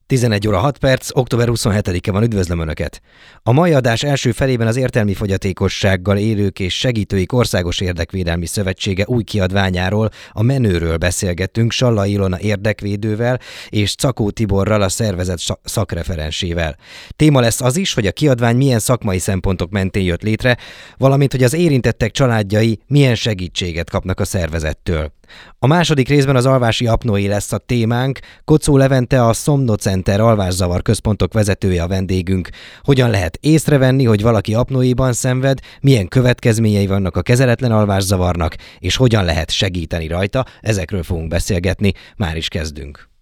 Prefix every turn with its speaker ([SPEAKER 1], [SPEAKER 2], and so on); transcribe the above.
[SPEAKER 1] 11 óra 6 perc, október 27-e van, üdvözlöm Önöket! A mai adás első felében az értelmi fogyatékossággal élők és segítőik Országos Érdekvédelmi Szövetsége új kiadványáról, a Menőről beszélgettünk Sallai Ilona érdekvédővel és Czakó Tiborral, a szervezet szakreferensével. Téma lesz az is, hogy a kiadvány milyen szakmai szempontok mentén jött létre, valamint hogy az érintettek családjai milyen segítséget kapnak a szervezettől. A második részben az alvási apnoé lesz a témánk. Kocó Levente, a Somnocenter alvászavar központok vezetője a vendégünk. Hogyan lehet észrevenni, hogy valaki apnoéban szenved, milyen következményei vannak a kezeletlen alvászavarnak, és hogyan lehet segíteni rajta, ezekről fogunk beszélgetni, már is kezdünk.